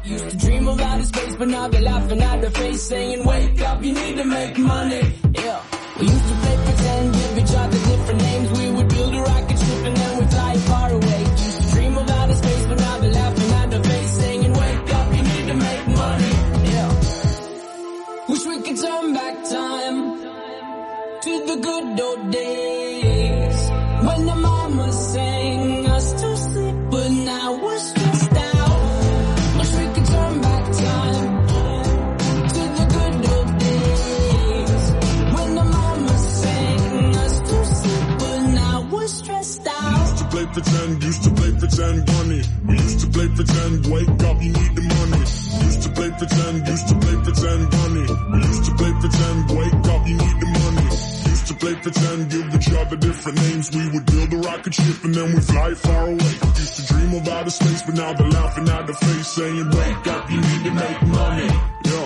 Used to dream of outer space, but now they're laughing at the face, saying, wake up, you need to make money. Yeah. We used to play pretend, give each other different names. We would build a rocket ship and then we'd fly far away. Used to dream of outer space, but now they're laughing at the face, saying, wake up, you need to make money. Yeah. Wish we could turn back time to the good old days when the mama sang us to sleep, but now we're stressed out. Wish we could turn back time to the good old days when the mama sang us to sleep, but now we're stressed out. Used to play pretend, bunny. We used to play pretend, wake up, you need the money. Used to play pretend, bunny. We used to play pretend, wake up, you need the money. Used to play pretend, give each other different names. We would build a rocket ship and then we'd fly far away. Used to dream of outer space, but now they're laughing at the face, saying, wake up, you need to make money. Yeah.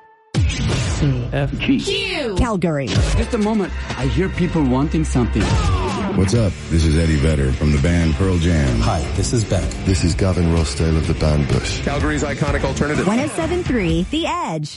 CFG. Q. Calgary. Just a moment. I hear people wanting something. What's up? This is Eddie Vedder from the band Pearl Jam. Hi, this is Beck. This is Gavin Rossdale of the band Bush. Calgary's iconic alternative. 107.3 The Edge.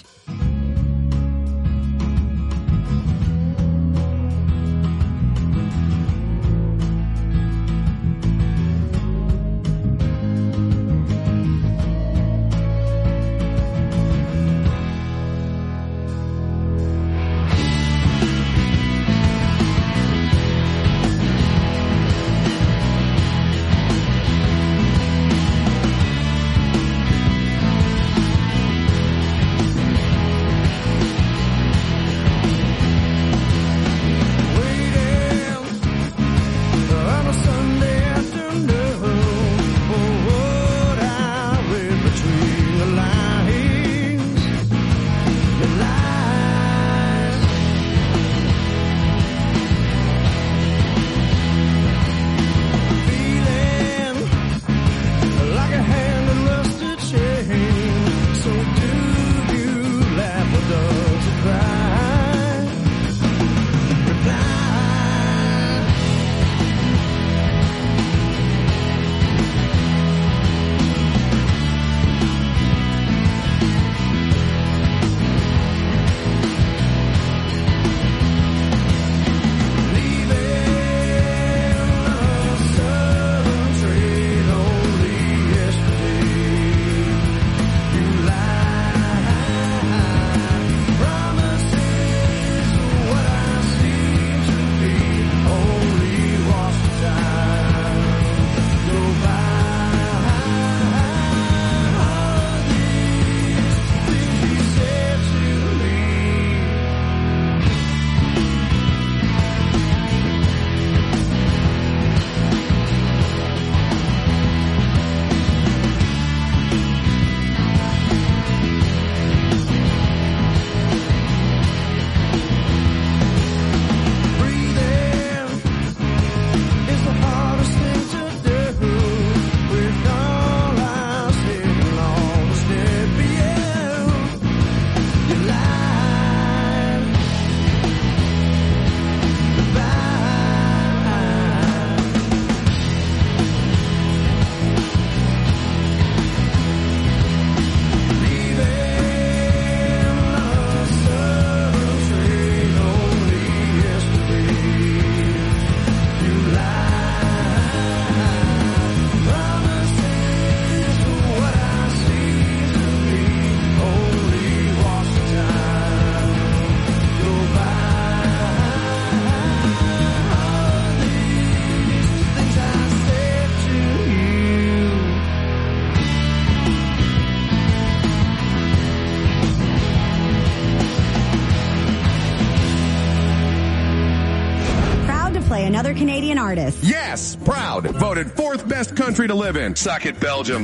Another Canadian artist. Yes, proud. Voted 4th best country to live in. Suck it, Belgium.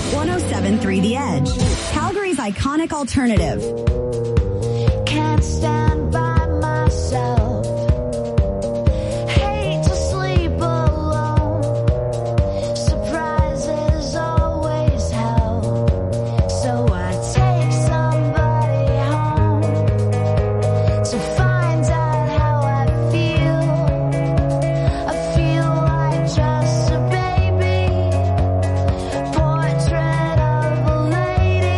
107.3 The Edge. Calgary's iconic alternative. Can't stand by myself. Hate to sleep alone. Surprises always help. So I take somebody home to find out how I feel. I feel like just a baby. Portrait of a lady.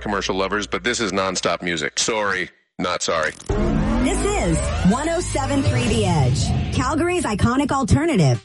commercial lovers, but this is nonstop music. Sorry, not sorry. This is 107.3 The Edge, Calgary's iconic alternative.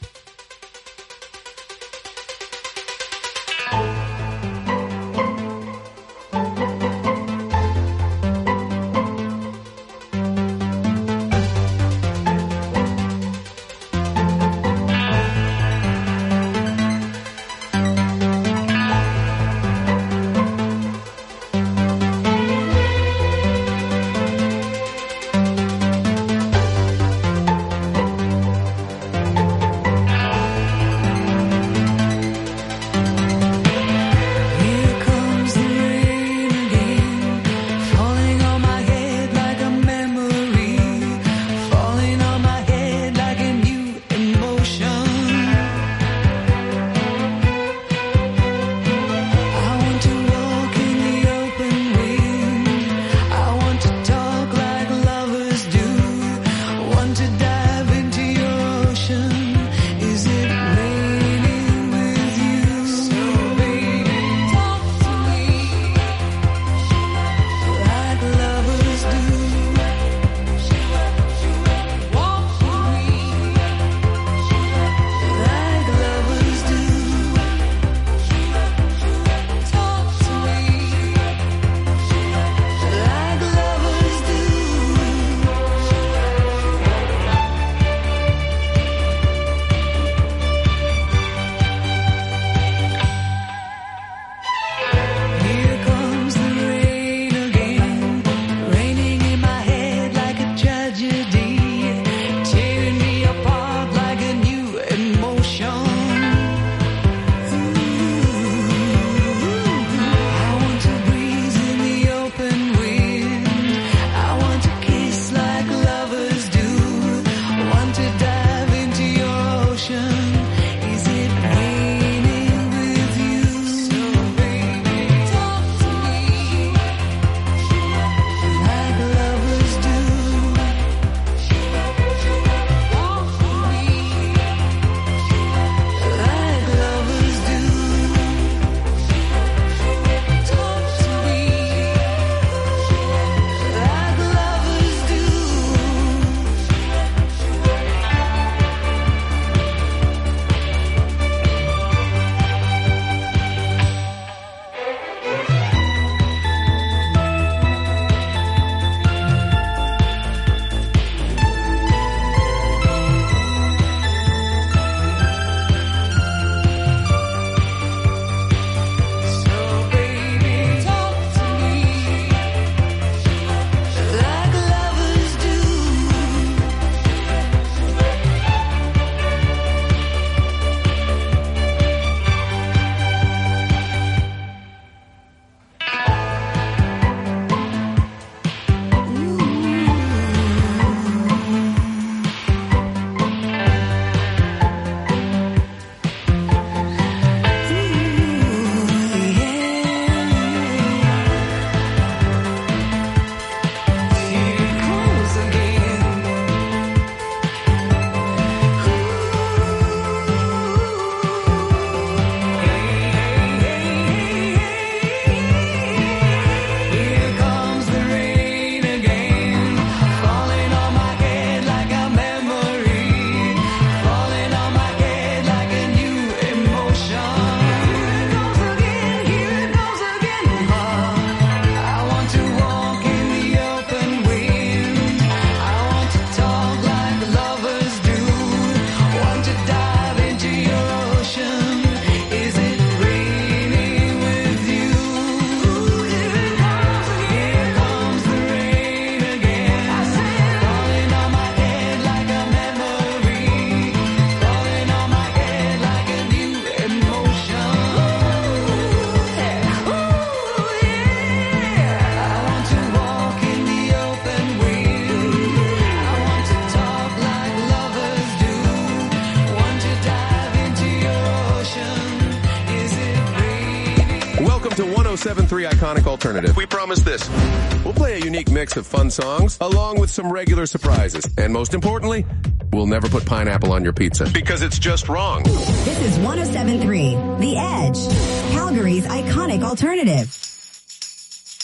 to 107.3 Iconic Alternative. We promise this. We'll play a unique mix of fun songs along with some regular surprises. And most importantly, we'll never put pineapple on your pizza because it's just wrong. This is 107.3 The Edge, Calgary's iconic alternative.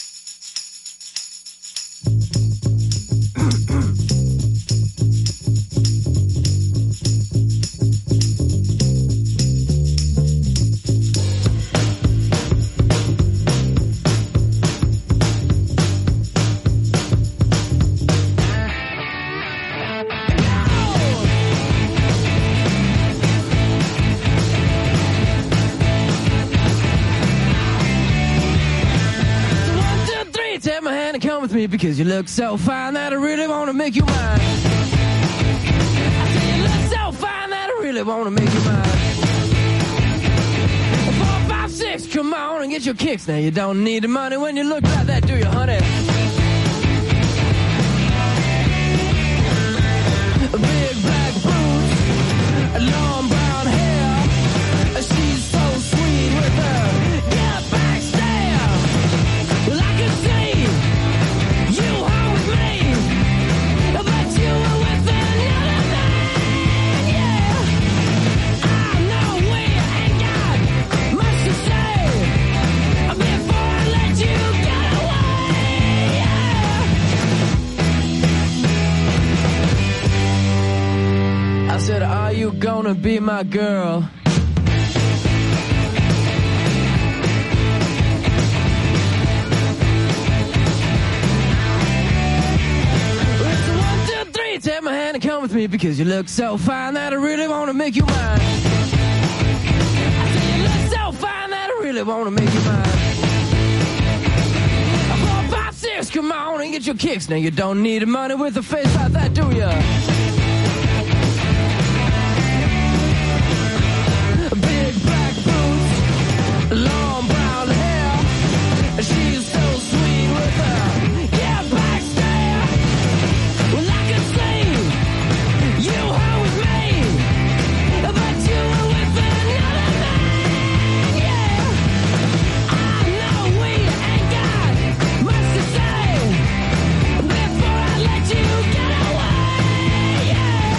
me because you look so fine that I really want to make you mine. I say you look so fine that I really want to make you mine. 4, 5, 6, come on and get your kicks. Now you don't need the money when you look like that, do you, honey? Big black boots, long brown hair. She's so sweet with her get back stare. Well, I can see you home with me, but you were with another man, yeah. I know we ain't got much to say before I let you get away, yeah. I said, are you gonna be my girl? It's a 1, 2, 3, take my hand and come with me because you look so fine that I really want to make you mine. I said you look so fine that I really want to make you mine. 4, 5, 6, come on and get your kicks. Now you don't need the money with a face like that, do ya? Big black boots, long brown hair. She's so sweet with her get back stare. Well, I can see you home with me, but you were with another man, yeah. I know we ain't got much to say before I let you get away, yeah.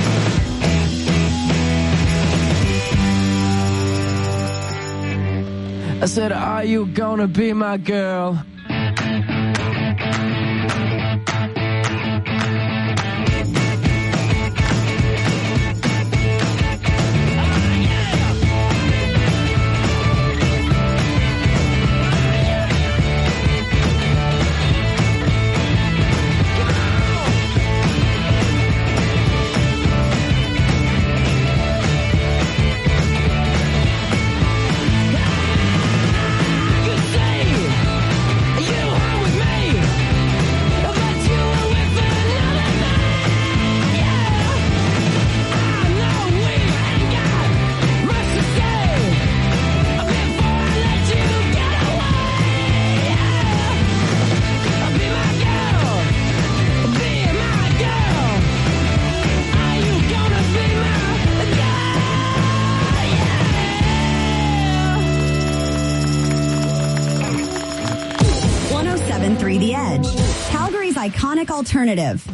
I said, are you gonna be my girl? The Edge, Calgary's iconic alternative.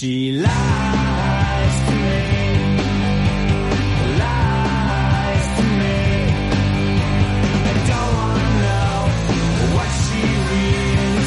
She lies to me, lies to me. I don't wanna know what she really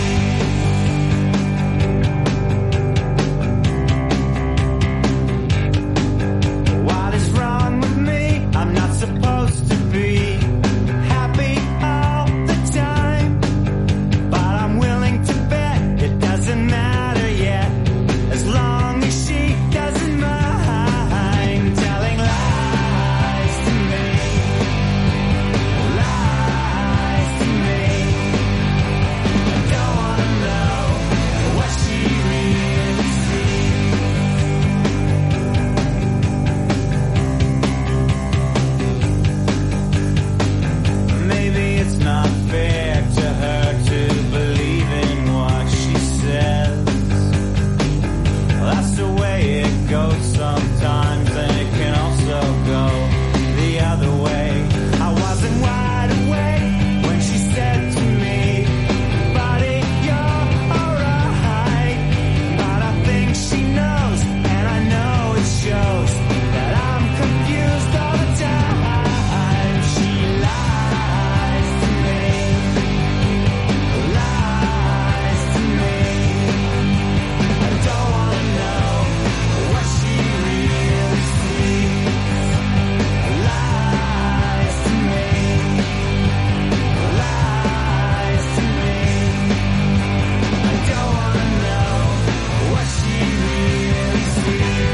sees. What is wrong with me? I'm not supposed to be happy all the time, but I'm willing to bet it doesn't matter yet, as long as she doesn't mind telling lies to me, lies to me. I don't wanna know what she really sees. Maybe it's not fair to her to believe in what she says. That's the way it goes sometimes, and it can also go the other way. I wasn't wide awake when she said to me, "Buddy, you're alright." But I think she knows, and I know it shows, that I'm confused all the time. She lies to me, lies to me. I don't wanna know what she really sees. Lies to me, lies to me. I don't wanna know what she really sees.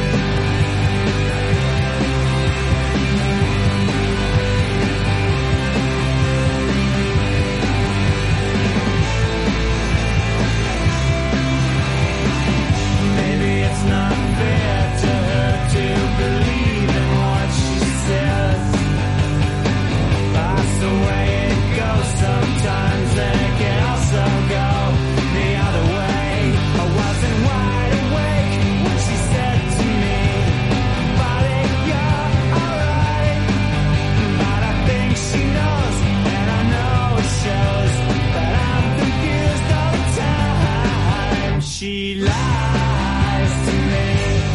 Maybe it's not fair to her to believe in what she says. That's the way it goes sometimes, and it can also go the other way. I wasn't wide awake when she said to me, "Buddy, you're alright." But I think she knows, and I know it shows, that I'm confused all the time. She lies to me,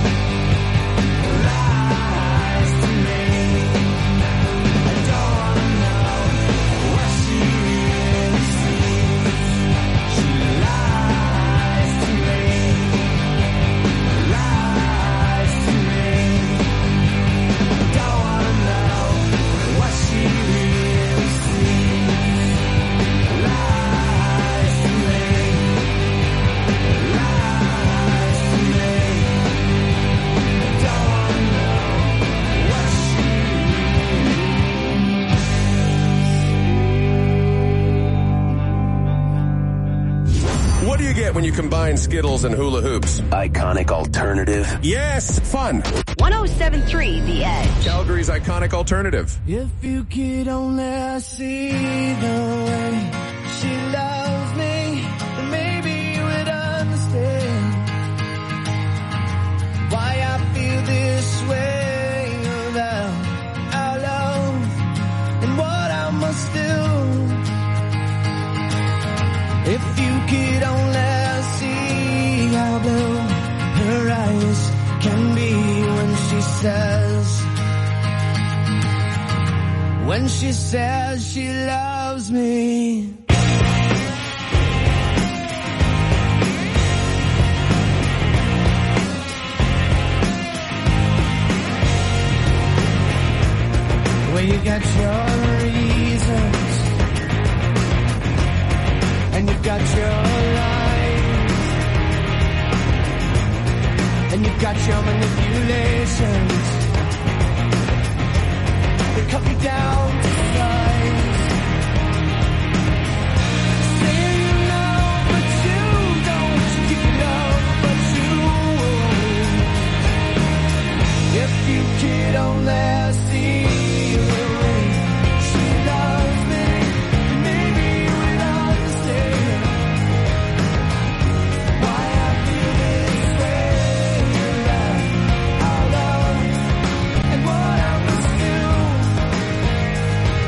lies to me. I don't wanna know what she really sees. She lies to me, lies to me. I don't wanna know what she really sees. Lies to me, lies to me. I don't wanna know what she What do you get when you combine Skittles and hula hoops? Iconic alternative. Yes, fun. 107.3 The Edge. Calgary's iconic alternative. If you could only see the way she loves me, then maybe you would understand why I feel this way about our love and what I must do. If you could only see how blue her eyes can be when she says she loves me. Well, you got your reasons, and you've got your lies, and you've got your manipulations. They cut me down to size. Say you love, but you don't. You love, but you won't. If you could only see the way she loves me, maybe you would understand why I feel this way about our love and what I must do.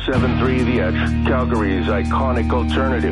107.3 The Edge, Calgary's iconic alternative.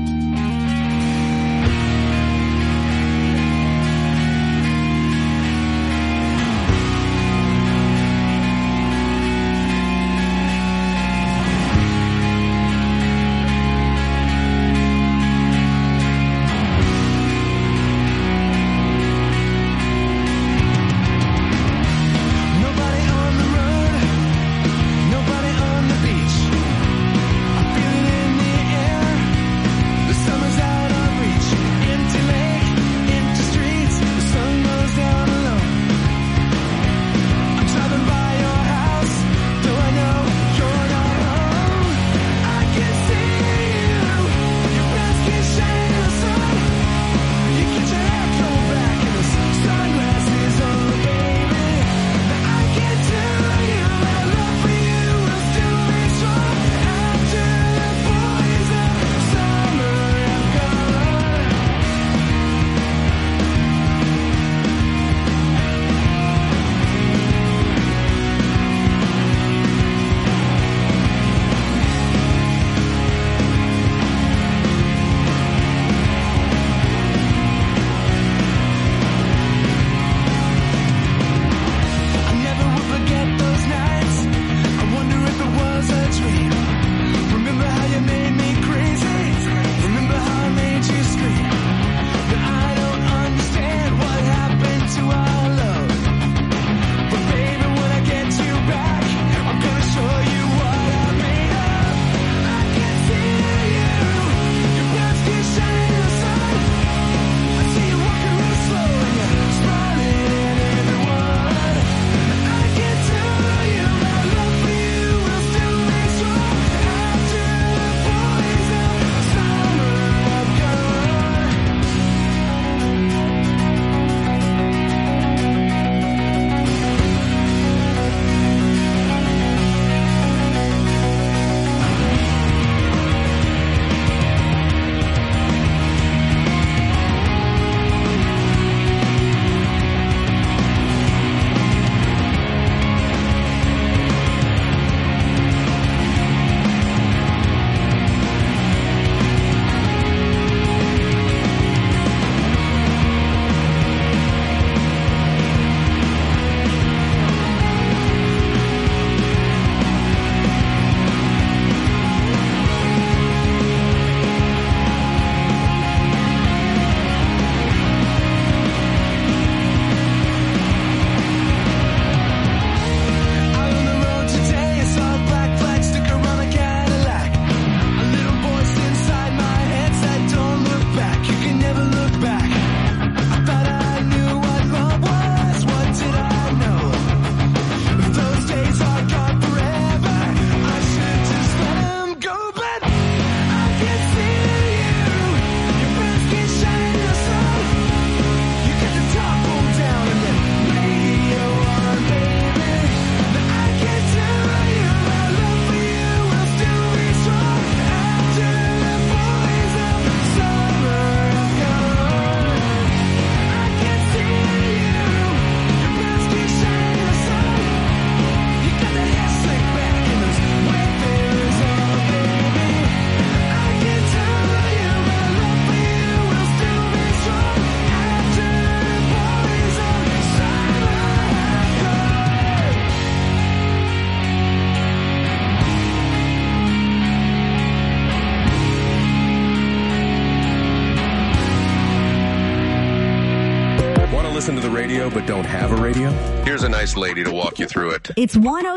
Listen to the radio but don't have a radio? Here's a nice lady to walk you through it. It's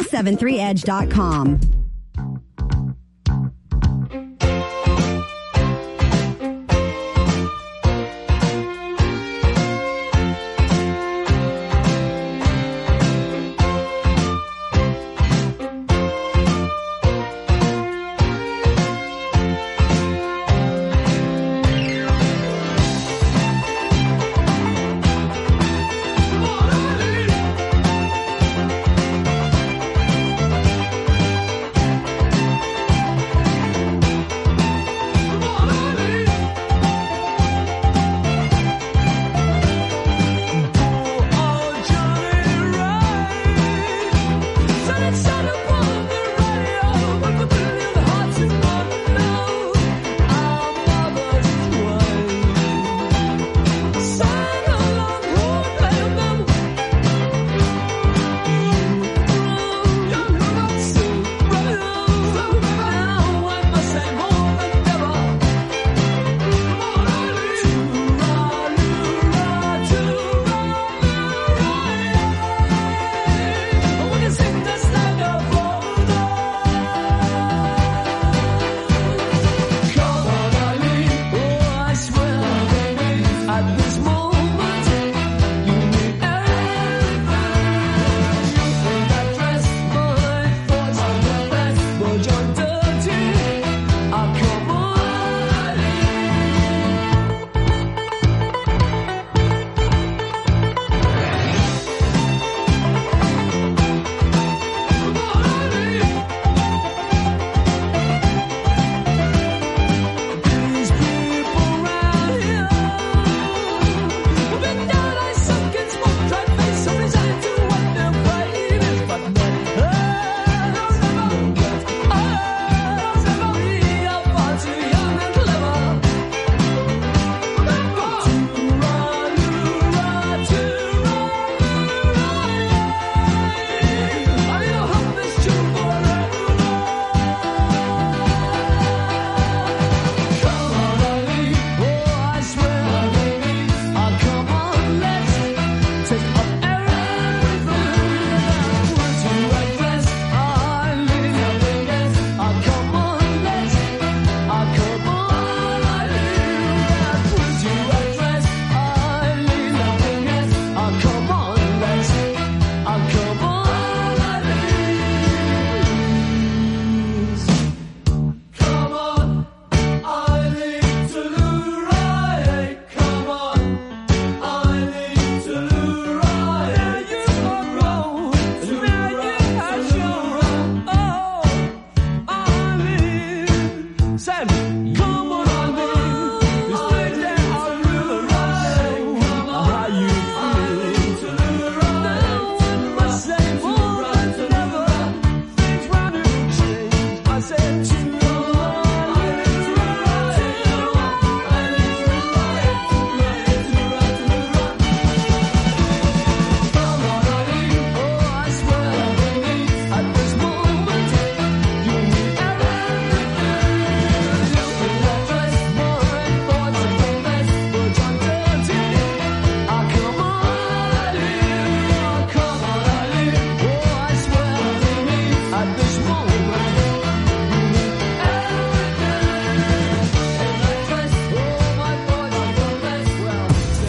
1073edge.com.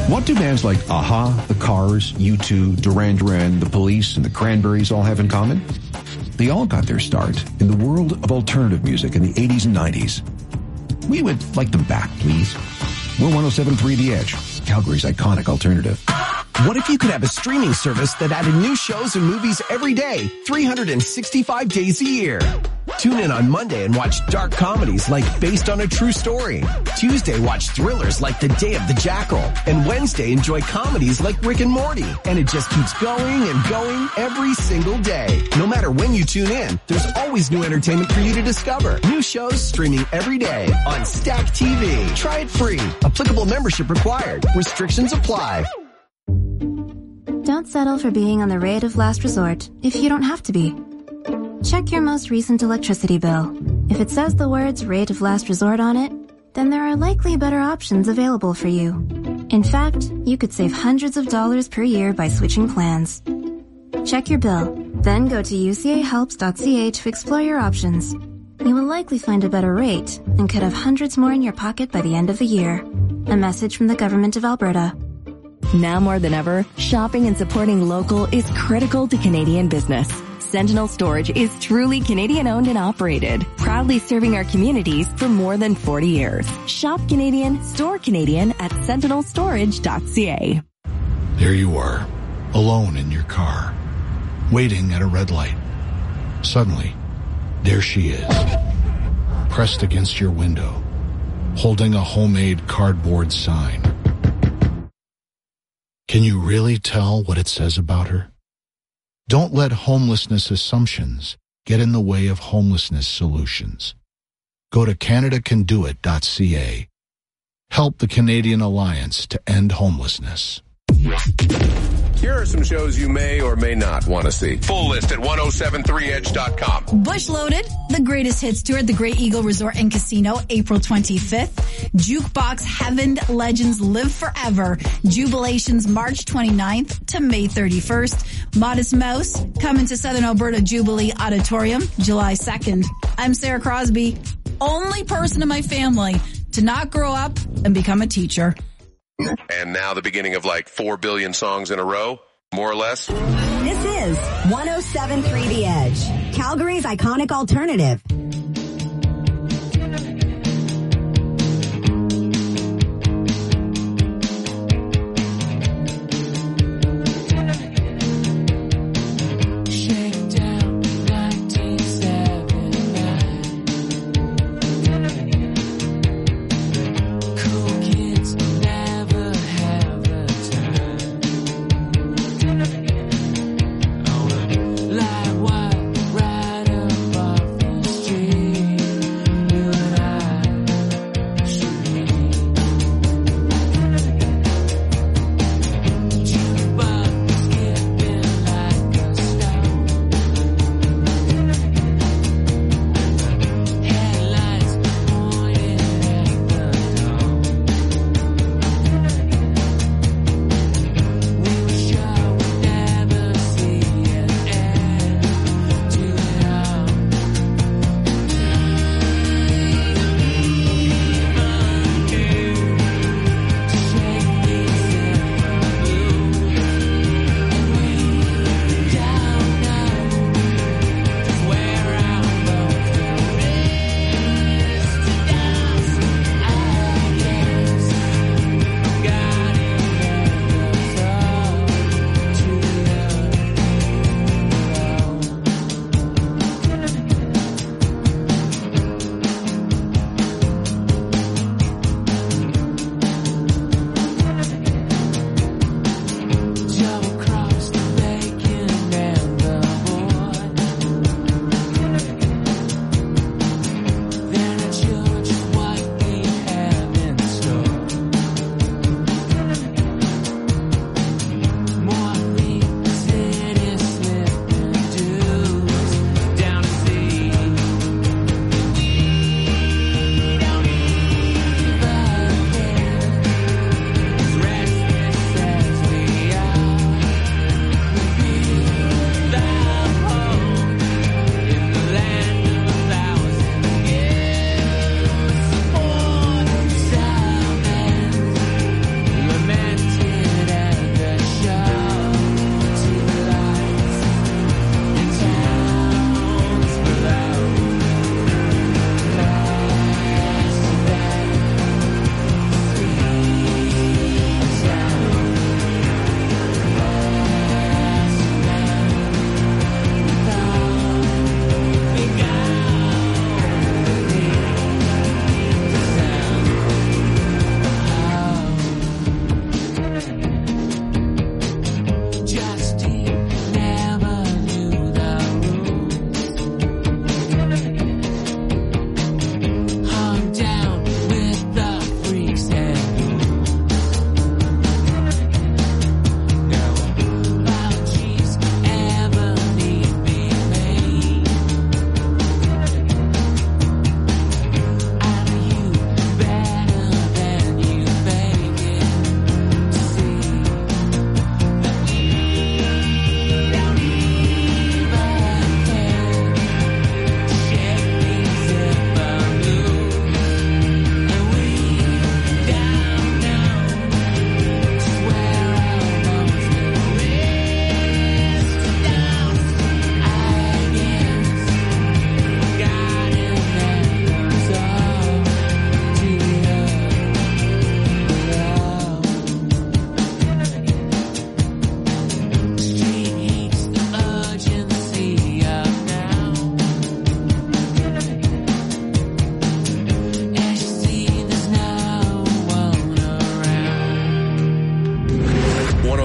What do bands like Aha, The Cars, U2, Duran Duran, The Police, and The Cranberries all have in common? They all got their start in the world of alternative music in the 80s and 90s. We would like them back, please. We're 107.3 The Edge, Calgary's iconic alternative. What if you could have a streaming service that added new shows and movies every day, 365 days a year? Tune in on Monday and watch dark comedies like Based on a True Story. Tuesday, watch thrillers like The Day of the Jackal. And Wednesday, enjoy comedies like Rick and Morty. And it just keeps going and going every single day. No matter when you tune in, there's always new entertainment for you to discover. New shows streaming every day on Stack TV. Try it free. Applicable membership required. Restrictions apply. Don't settle for being on the rate of last resort if you don't have to be. Check your most recent electricity bill. If it says the words rate of last resort on it, then there are likely better options available for you. In fact, you could save hundreds of dollars per year by switching plans. Check your bill, then go to ucahelps.ca to explore your options. You will likely find a better rate and could have hundreds more in your pocket by the end of the year. A message from the Government of Alberta. Now more than ever, shopping and supporting local is critical to Canadian business. Sentinel Storage is truly Canadian-owned and operated, proudly serving our communities for more than 40 years. Shop Canadian, store Canadian at sentinelstorage.ca. There you are, alone in your car, waiting at a red light. Suddenly, there she is, pressed against your window, holding a homemade cardboard sign. Can you really tell what it says about her? Don't let homelessness assumptions get in the way of homelessness solutions. Go to CanadaCanDoIt.ca. Help the Canadian Alliance to end homelessness. Here are some shows you may or may not want to see. Full list at 1073edge.com. Bush Loaded, the greatest hits tour at the Great Eagle Resort and Casino, April 25th. Jukebox Heaven Legends Live Forever, Jubilations March 29th to May 31st. Modest Mouse, coming to Southern Alberta Jubilee Auditorium, July 2nd. I'm Sarah Crosby, only person in my family to not grow up and become a teacher. And now the beginning of like 4 billion songs in a row, more or less. This is 107.3 The Edge, Calgary's iconic alternative. Like what right above the street.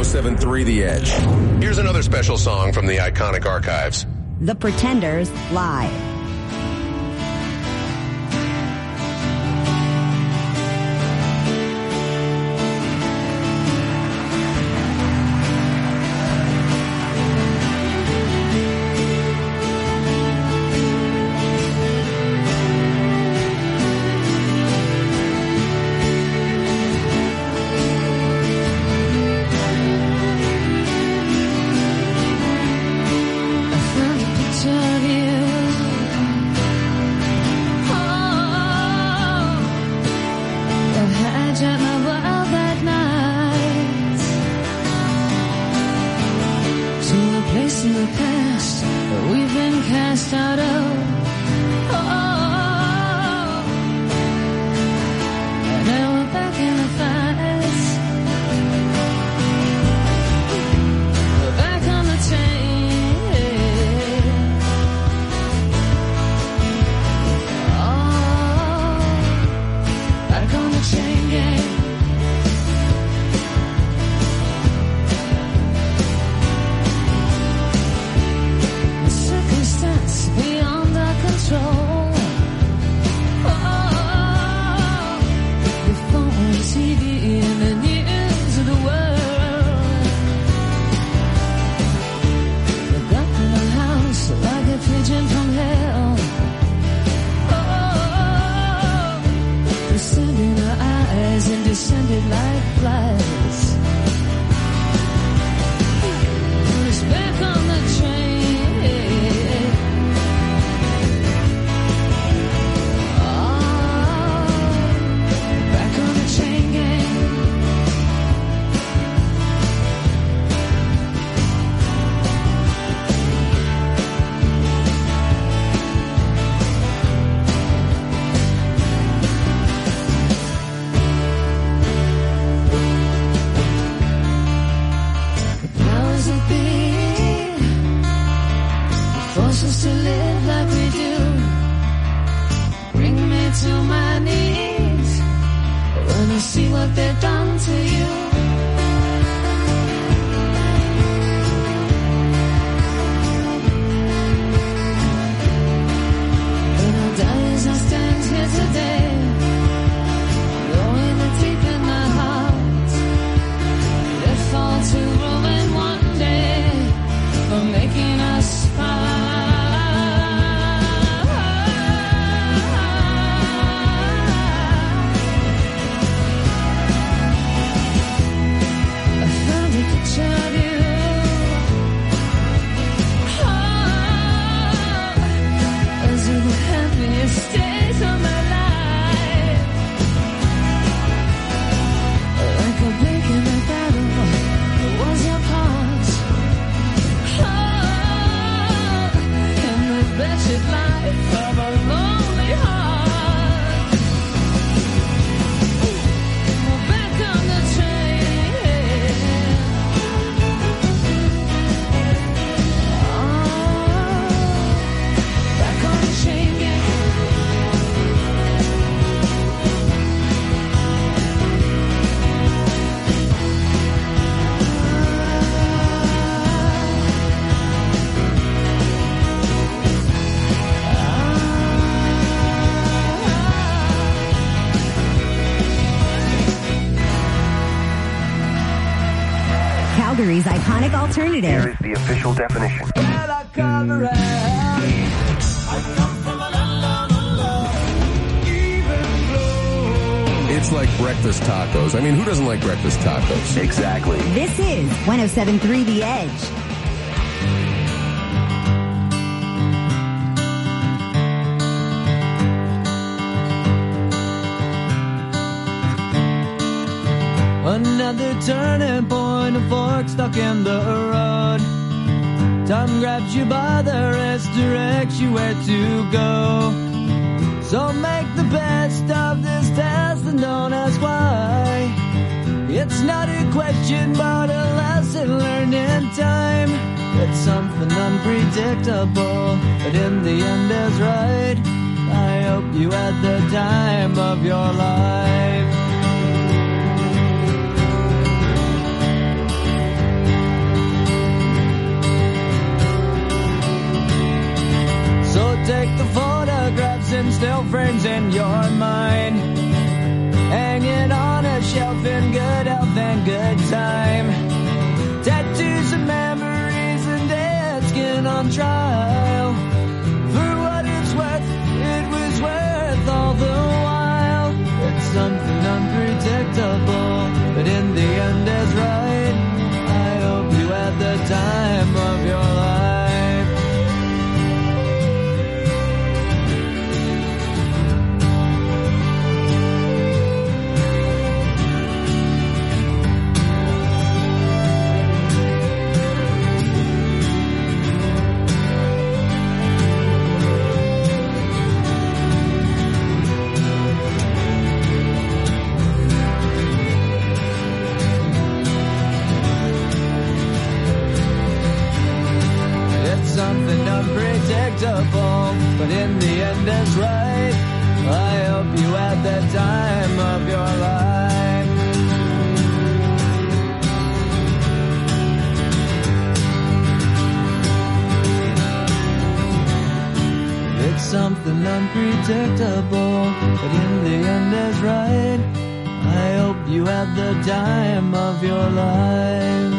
107.3 The Edge. Here's another special song from the iconic archives. The Pretenders live. Calgary's iconic alternative. Here is the official definition. It's like breakfast tacos. I mean, who doesn't like breakfast tacos? Exactly. This is 107.3 The Edge. Another turning point, a fork stuck in the road. Time grabs you by the wrist, directs you where to go. So make the best of this test and don't ask why. It's not a question but a lesson learned in time. It's something unpredictable, but in the end is right. I hope you had the time of your life. friends and you're mine. Hanging on a shelf in good health and good time. Tattoos of memories and dead skin on trial. For what it's worth, it was worth all the while. It's something unpredictable, but in the end is right. I hope you had the time of your life. Something unpredictable, but in the end is right. I hope you had the time of your life. It's something unpredictable, but in the end is right. I hope you had the time of your life.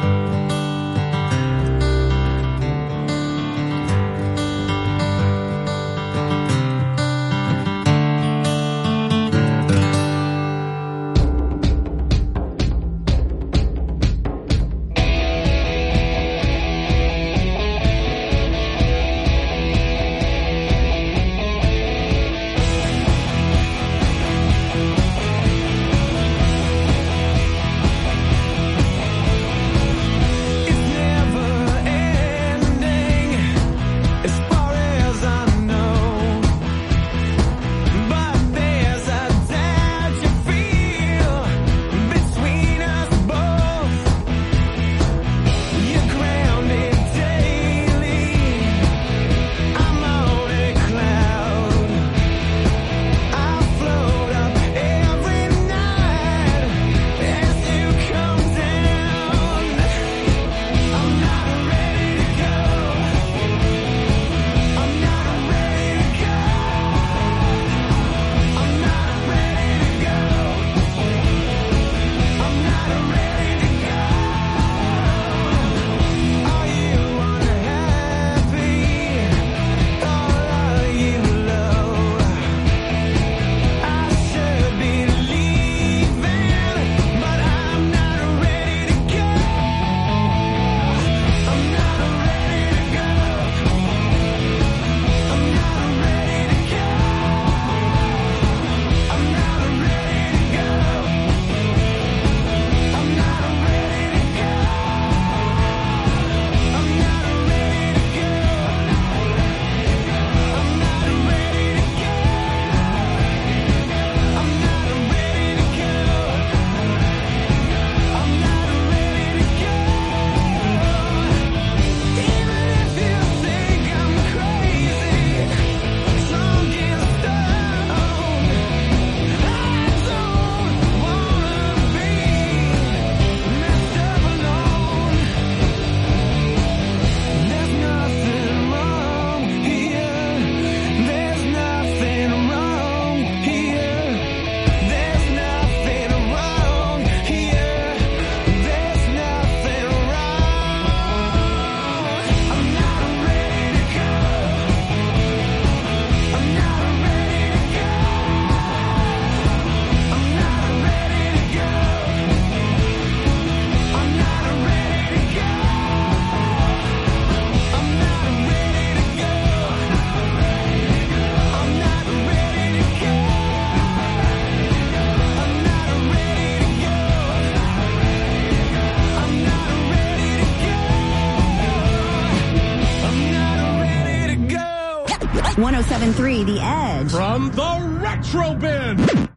.7.3 The Edge. From the Retro Bin.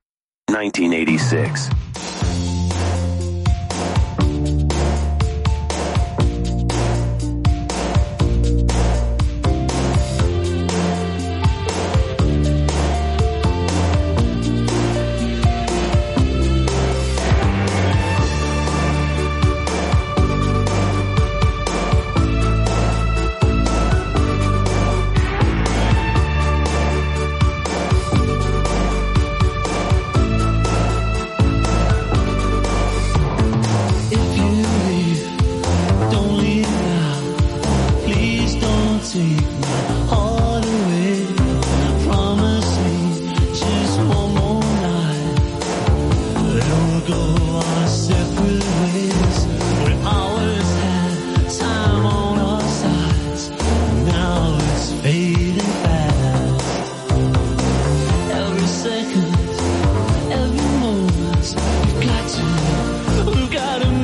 1986.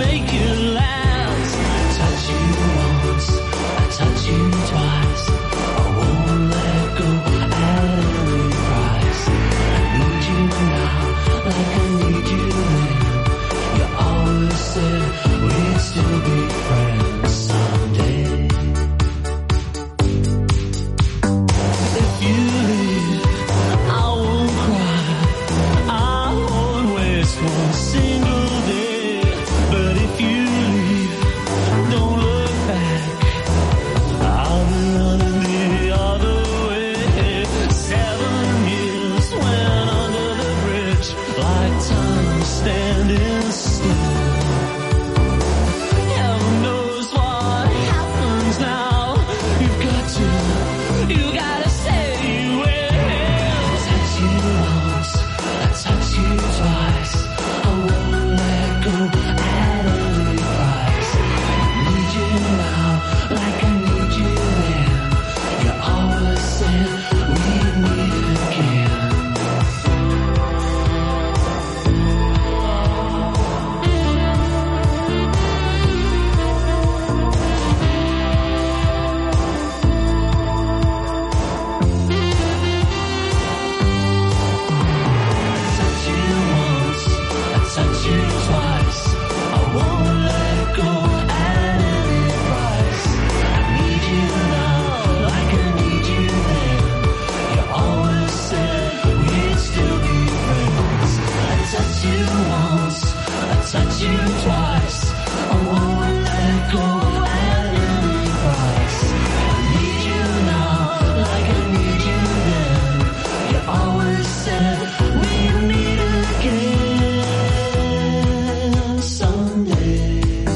make it last. I touch you once, I touch you twice. I won't let go at any price. I need you now, like I need you then. You always said we'd still be friends someday. If you leave, I won't cry, I won't waste one single day. But if you leave, don't look back, I'll be running the other way. 7 years went under the bridge, like time standing still. Heaven knows what happens now. You gotta say you will. I touch you once, I touch you twice. I won't let go at any price. I need you now, like I need you then. You always said we'd meet again. Touch you once, I touch you twice. I won't let go at any price. I need you now, like I need you then. You always said we'd still be friends. I touch you once, I touch you twice. I won't let go at any price. I need you now, like I need you then. You always said we'd meet again someday.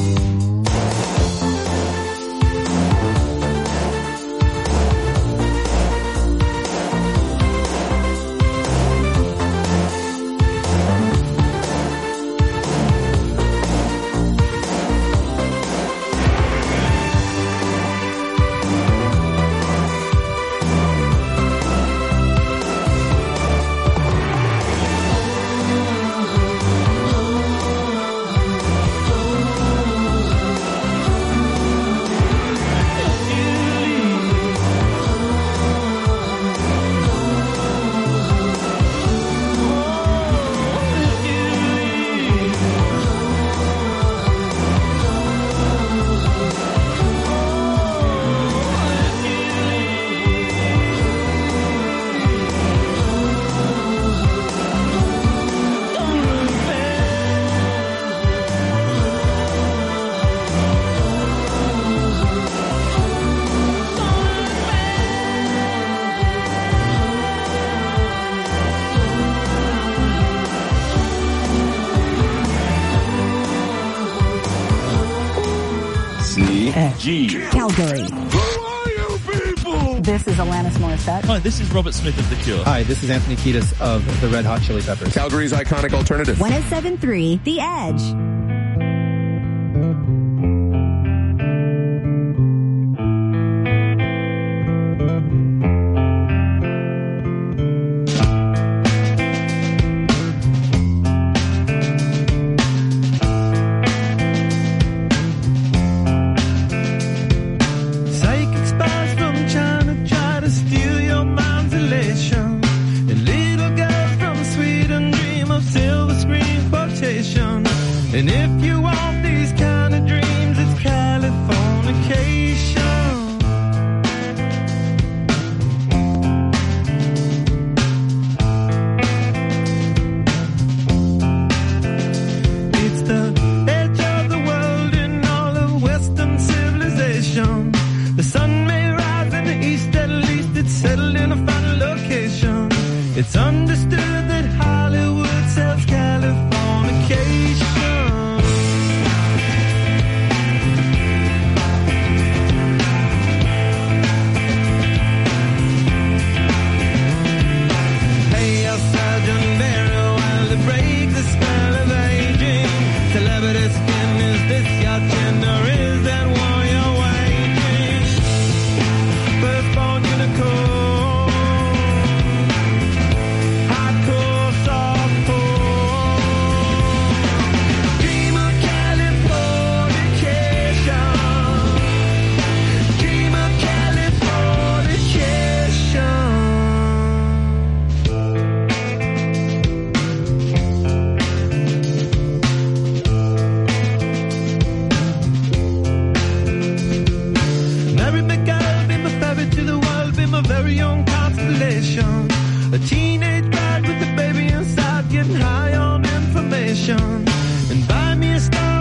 Calgary. This is Alanis Morissette. Hi, this is Robert Smith of The Cure. Hi, this is Anthony Kiedis of the Red Hot Chili Peppers. Calgary's iconic alternative. 107.3 The Edge. Psychic spies from China try to steal your mind's elation. And little girls from Sweden dream of silver screen quotation. And if you want these kind of dreams, it's Californication. It's the edge of the world in all of Western civilization. The sun may rise in the east, at least it's settled in a final location. It's understood that Hollywood sells Californication. Hey, El Sergeant Barrow, while they break the spell of aging. Celebrity skin, is this your chin or is that war you're waging? Firstborn unicorn, hardcore softcore. Dream of California. this time.